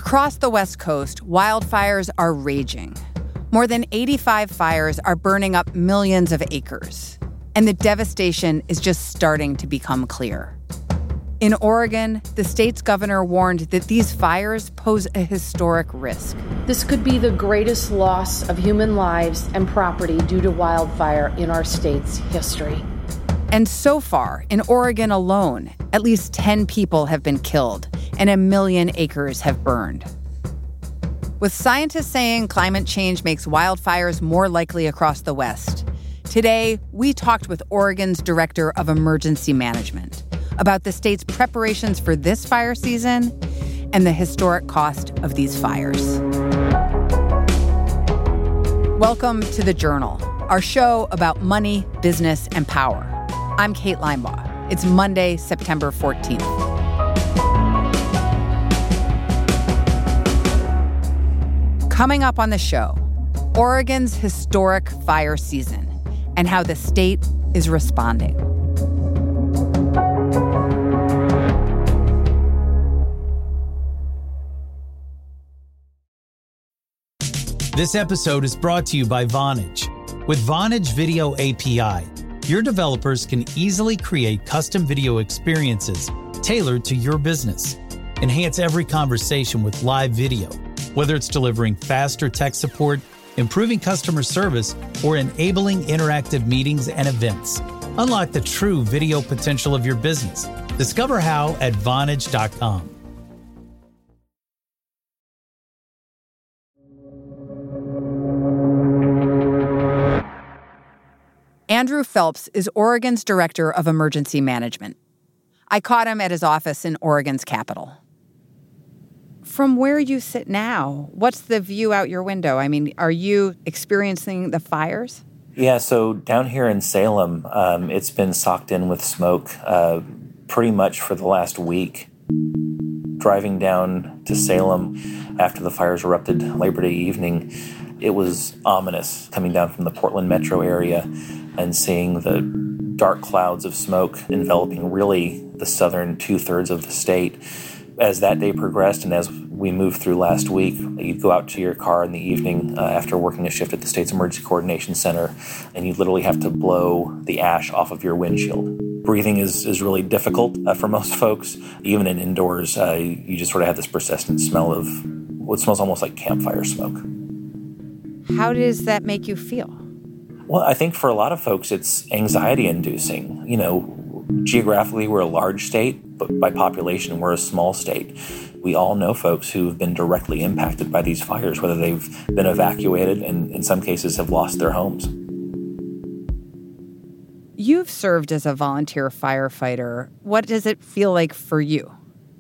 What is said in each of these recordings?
Across the West Coast, wildfires are raging. More than 85 fires are burning up millions of acres. And the devastation is just starting to become clear. In Oregon, the state's governor warned that these fires pose a historic risk. This could be the greatest loss of human lives and property due to wildfire in our state's history. And so far, in Oregon alone, at least 10 people have been killed and 1 million acres have burned. With scientists saying climate change makes wildfires more likely across the West, today we talked with Oregon's Director of Emergency Management about the state's preparations for this fire season and the historic cost of these fires. Welcome to The Journal, our show about money, business, and power. I'm Kate Linebaugh. It's Monday, September 14th. Coming up on the show, Oregon's historic fire season and how the state is responding. This episode is brought to you by Vonage. With Vonage Video API, your developers can easily create custom video experiences tailored to your business. Enhance every conversation with live video, whether it's delivering faster tech support, improving customer service, or enabling interactive meetings and events. Unlock the true video potential of your business. Discover how at Vonage.com. Andrew Phelps is Oregon's Director of Emergency Management. I caught him at his office in Oregon's capital. From where you sit now, what's the view out your window? I mean, are you experiencing the fires? Yeah, so down here in Salem, it's been socked in with smoke pretty much for the last week. Driving down to Salem after the fires erupted Labor Day evening, it was ominous coming down from the Portland metro area and seeing the dark clouds of smoke enveloping really the southern two-thirds of the state. As that day progressed and as we moved through last week, you'd go out to your car in the evening after working a shift at the state's Emergency Coordination Center, and you literally have to blow the ash off of your windshield. Breathing is really difficult for most folks. Even in indoors, you just sort of have this persistent smell of what smells almost like campfire smoke. How does that make you feel? Well, I think for a lot of folks, it's anxiety-inducing. You know, geographically, we're a large state, but by population, we're a small state. We all know folks who've been directly impacted by these fires, whether they've been evacuated and in some cases have lost their homes. You've served as a volunteer firefighter. What does it feel like for you?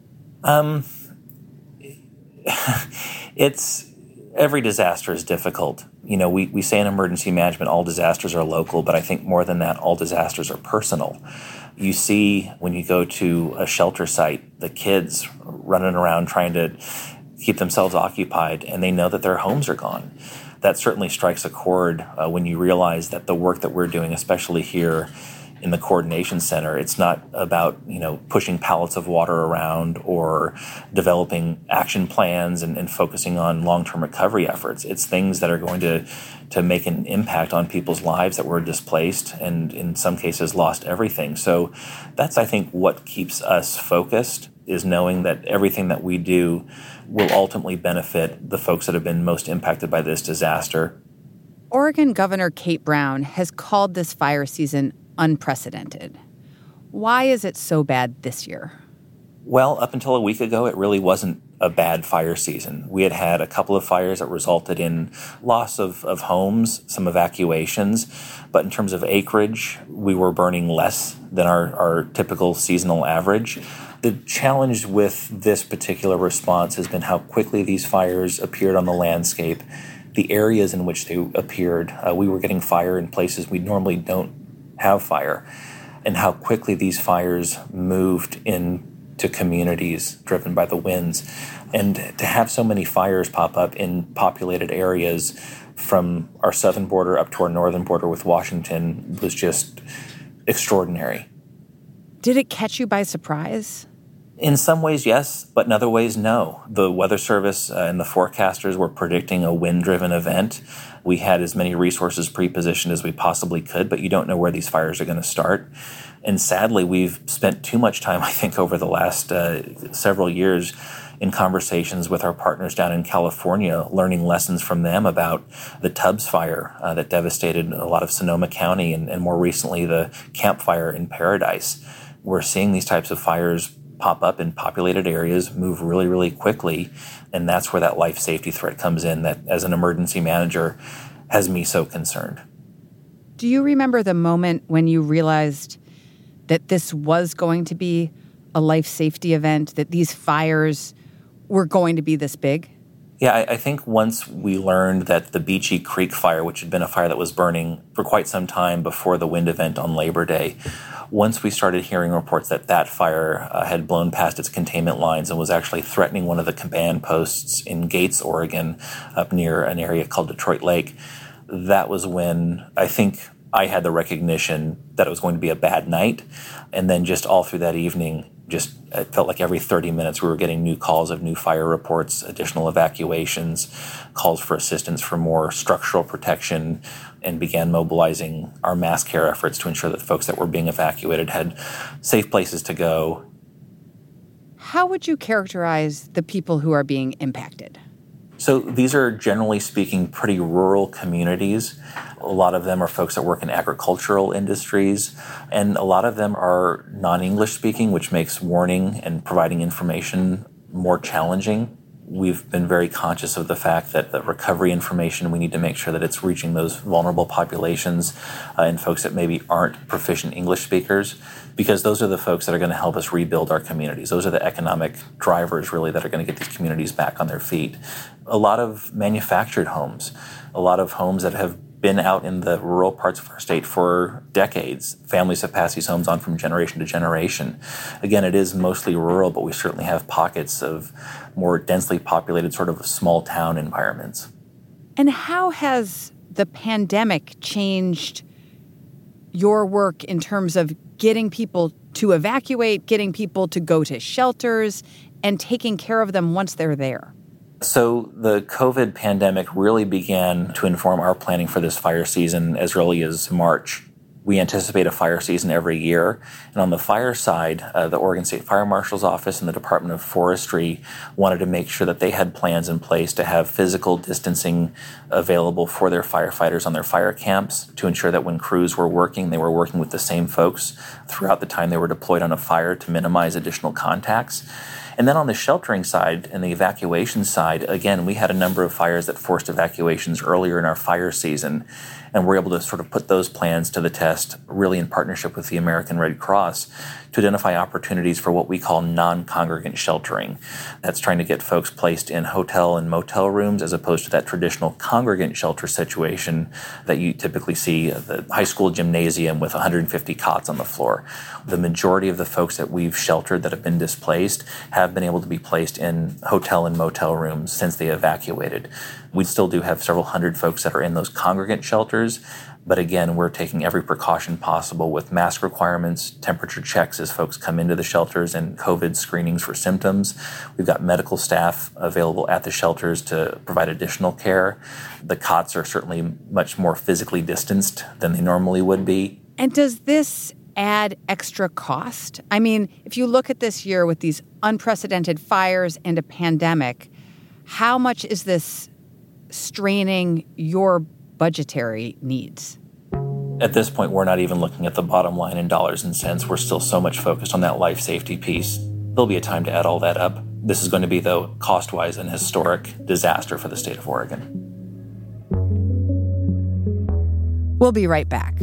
Every disaster is difficult. You know, we say in emergency management, all disasters are local, but I think more than that, all disasters are personal. You see when you go to a shelter site, the kids running around trying to keep themselves occupied, and they know that their homes are gone. That certainly strikes a chord when you realize that the work that we're doing, especially here in the coordination center, it's not about, you know, pushing pallets of water around or developing action plans and focusing on long-term recovery efforts. It's things that are going to make an impact on people's lives that were displaced and in some cases lost everything. So that's, I think, what keeps us focused, is knowing that everything that we do will ultimately benefit the folks that have been most impacted by this disaster. Oregon Governor Kate Brown has called this fire season unprecedented. Why is it so bad this year? Well, up until a week ago, it really wasn't a bad fire season. We had a couple of fires that resulted in loss of homes, some evacuations, but in terms of acreage, we were burning less than our typical seasonal average. The challenge with this particular response has been how quickly these fires appeared on the landscape, the areas in which they appeared. We were getting fire in places we normally don't have fire, and how quickly these fires moved into communities driven by the winds. And to have so many fires pop up in populated areas from our southern border up to our northern border with Washington was just extraordinary. Did it catch you by surprise? In some ways, yes, but in other ways, no. The Weather Service and the forecasters were predicting a wind-driven event. We had as many resources pre-positioned as we possibly could, but you don't know where these fires are going to start. And sadly, we've spent too much time, I think, over the last several years in conversations with our partners down in California, learning lessons from them about the Tubbs fire that devastated a lot of Sonoma County and more recently the Camp Fire in Paradise. We're seeing these types of fires pop up in populated areas, move really, really quickly, and that's where that life safety threat comes in that, as an emergency manager, has me so concerned. Do you remember the moment when you realized that this was going to be a life safety event, that these fires were going to be this big? Yeah, I think once we learned that the Beachy Creek fire, which had been a fire that was burning for quite some time before the wind event on Labor Day, once we started hearing reports that that fire had blown past its containment lines and was actually threatening one of the command posts in Gates, Oregon, up near an area called Detroit Lake, that was when I think I had the recognition that it was going to be a bad night. And then just all through that evening, it felt like every 30 minutes we were getting new calls of new fire reports, additional evacuations, calls for assistance for more structural protection, and began mobilizing our mass care efforts to ensure that folks that were being evacuated had safe places to go. How would you characterize the people who are being impacted? So these are, generally speaking, pretty rural communities. A lot of them are folks that work in agricultural industries, and a lot of them are non-English speaking, which makes warning and providing information more challenging. We've been very conscious of the fact that the recovery information, we need to make sure that it's reaching those vulnerable populations and folks that maybe aren't proficient English speakers, because those are the folks that are going to help us rebuild our communities. Those are the economic drivers, really, that are going to get these communities back on their feet. A lot of manufactured homes, a lot of homes that have been out in the rural parts of our state for decades. Families have passed these homes on from generation to generation. Again, it is mostly rural, but we certainly have pockets of more densely populated sort of small town environments. And how has the pandemic changed your work in terms of getting people to evacuate, getting people to go to shelters, and taking care of them once they're there? So the COVID pandemic really began to inform our planning for this fire season as early as March. We anticipate a fire season every year. And on the fire side, the Oregon State Fire Marshal's Office and the Department of Forestry wanted to make sure that they had plans in place to have physical distancing available for their firefighters on their fire camps to ensure that when crews were working, they were working with the same folks throughout the time they were deployed on a fire to minimize additional contacts. And then on the sheltering side and the evacuation side, again, we had a number of fires that forced evacuations earlier in our fire season, and we're able to sort of put those plans to the test, really in partnership with the American Red Cross, to identify opportunities for what we call non-congregant sheltering. That's trying to get folks placed in hotel and motel rooms as opposed to that traditional congregant shelter situation that you typically see at the high school gymnasium with 150 cots on the floor. The majority of the folks that we've sheltered that have been displaced have been able to be placed in hotel and motel rooms since they evacuated. We still do have several hundred folks that are in those congregant shelters, but again, we're taking every precaution possible with mask requirements, temperature checks as folks come into the shelters, and COVID screenings for symptoms. We've got medical staff available at the shelters to provide additional care. The cots are certainly much more physically distanced than they normally would be. And does this add extra cost? I mean, if you look at this year with these unprecedented fires and a pandemic, how much is this straining your budgetary needs? At this point, we're not even looking at the bottom line in dollars and cents. We're still so much focused on that life safety piece. There'll be a time to add all that up. This is going to be, though, cost-wise an historic disaster for the state of Oregon. We'll be right back.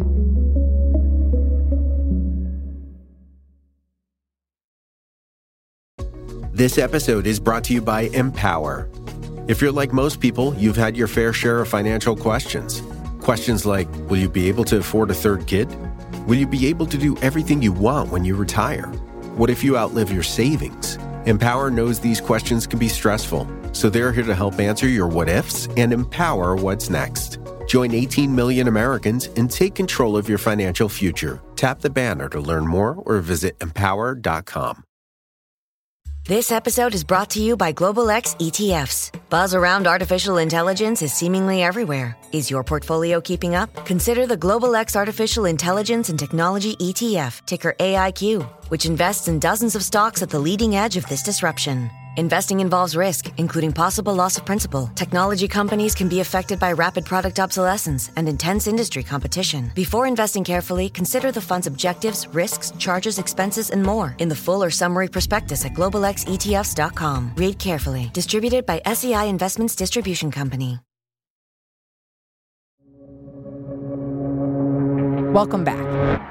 This episode is brought to you by Empower. If you're like most people, you've had your fair share of financial questions. Questions like, will you be able to afford a third kid? Will you be able to do everything you want when you retire? What if you outlive your savings? Empower knows these questions can be stressful, so they're here to help answer your what-ifs and empower what's next. Join 18 million Americans and take control of your financial future. Tap the banner to learn more or visit empower.com. This episode is brought to you by Global X ETFs. Buzz around artificial intelligence is seemingly everywhere. Is your portfolio keeping up? Consider the Global X Artificial Intelligence and Technology ETF, ticker AIQ, which invests in dozens of stocks at the leading edge of this disruption. Investing involves risk, including possible loss of principal. Technology companies can be affected by rapid product obsolescence and intense industry competition. Before investing carefully, consider the fund's objectives, risks, charges, expenses, and more in the full or summary prospectus at globalxetfs.com. Read carefully. Distributed by SEI Investments Distribution Company. Welcome back.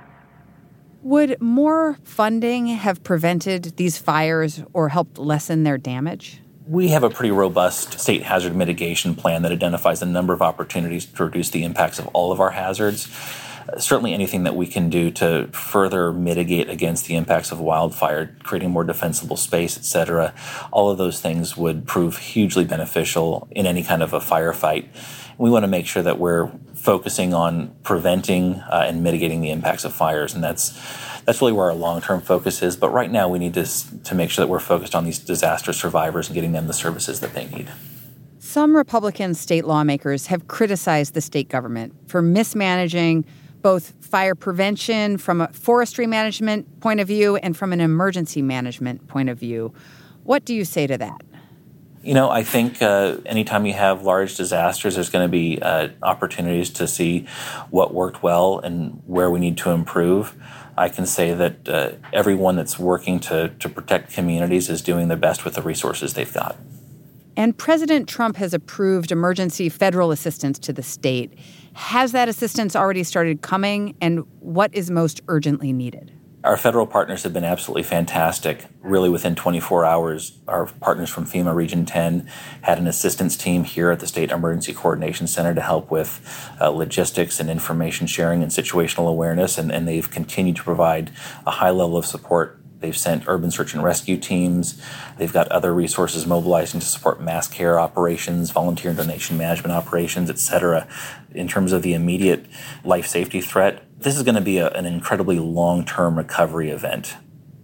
Would more funding have prevented these fires or helped lessen their damage? We have a pretty robust state hazard mitigation plan that identifies a number of opportunities to reduce the impacts of all of our hazards. Certainly anything that we can do to further mitigate against the impacts of wildfire, creating more defensible space, et cetera, all of those things would prove hugely beneficial in any kind of a firefight. We want to make sure that we're focusing on preventing and mitigating the impacts of fires, and that's really where our long-term focus is. But right now, we need to make sure that we're focused on these disaster survivors and getting them the services that they need. Some Republican state lawmakers have criticized the state government for mismanaging both fire prevention from a forestry management point of view and from an emergency management point of view. What do you say to that? You know, I think anytime you have large disasters, there's going to be opportunities to see what worked well and where we need to improve. I can say that everyone that's working to protect communities is doing their best with the resources they've got. And President Trump has approved emergency federal assistance to the state. Has that assistance already started coming, and what is most urgently needed? Our federal partners have been absolutely fantastic. Really, within 24 hours, our partners from FEMA Region 10 had an assistance team here at the State Emergency Coordination Center to help with logistics and information sharing and situational awareness, and they've continued to provide a high level of support. They've sent urban search and rescue teams. They've got other resources mobilizing to support mass care operations, volunteer and donation management operations, et cetera. In terms of the immediate life safety threat, this is going to be an incredibly long-term recovery event.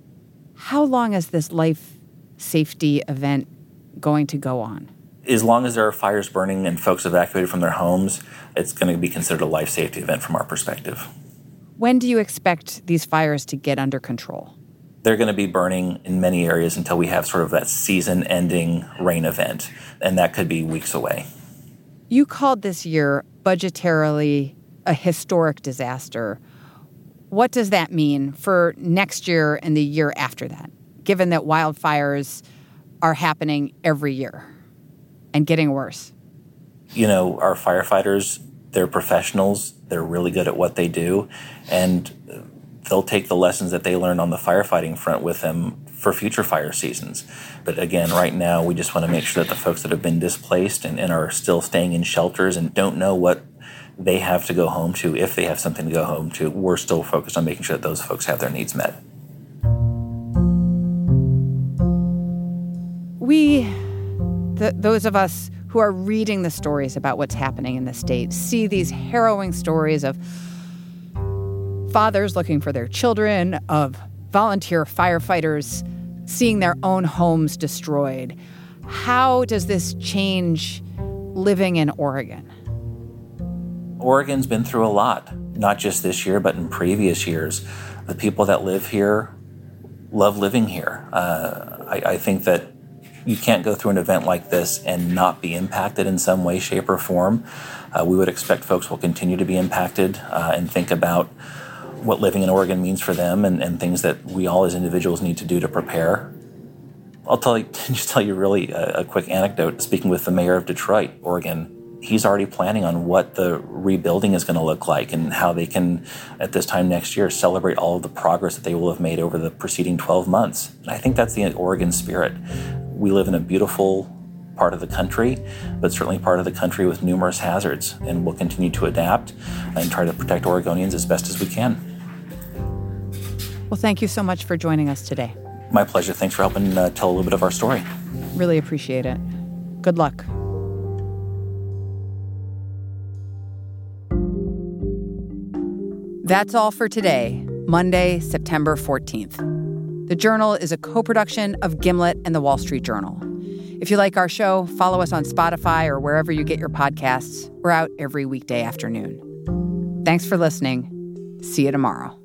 How long is this life safety event going to go on? As long as there are fires burning and folks evacuated from their homes, it's going to be considered a life safety event from our perspective. When do you expect these fires to get under control? They're going to be burning in many areas until we have sort of that season-ending rain event, and that could be weeks away. You called this year budgetarily a historic disaster. What does that mean for next year and the year after that, given that wildfires are happening every year and getting worse? You know, our firefighters, they're professionals. They're really good at what they do, and they'll take the lessons that they learned on the firefighting front with them for future fire seasons. But again, right now, we just want to make sure that the folks that have been displaced and are still staying in shelters and don't know what they have to go home to, if they have something to go home to, we're still focused on making sure that those folks have their needs met. Those of us who are reading the stories about what's happening in the state, see these harrowing stories of fathers looking for their children, of volunteer firefighters seeing their own homes destroyed. How does this change living in Oregon? Oregon's been through a lot, not just this year, but in previous years. The people that live here love living here. I think that you can't go through an event like this and not be impacted in some way, shape, or form. We would expect folks will continue to be impacted and think about what living in Oregon means for them and things that we all as individuals need to do to prepare. I'll just tell you really a quick anecdote. Speaking with the mayor of Detroit, Oregon, he's already planning on what the rebuilding is going to look like and how they can, at this time next year, celebrate all of the progress that they will have made over the preceding 12 months. And I think that's the Oregon spirit. We live in a beautiful part of the country, but certainly part of the country with numerous hazards, and we'll continue to adapt and try to protect Oregonians as best as we can. Well, thank you so much for joining us today. My pleasure. Thanks for helping tell a little bit of our story. Really appreciate it. Good luck. That's all for today, Monday, September 14th. The Journal is a co-production of Gimlet and The Wall Street Journal. If you like our show, follow us on Spotify or wherever you get your podcasts. We're out every weekday afternoon. Thanks for listening. See you tomorrow.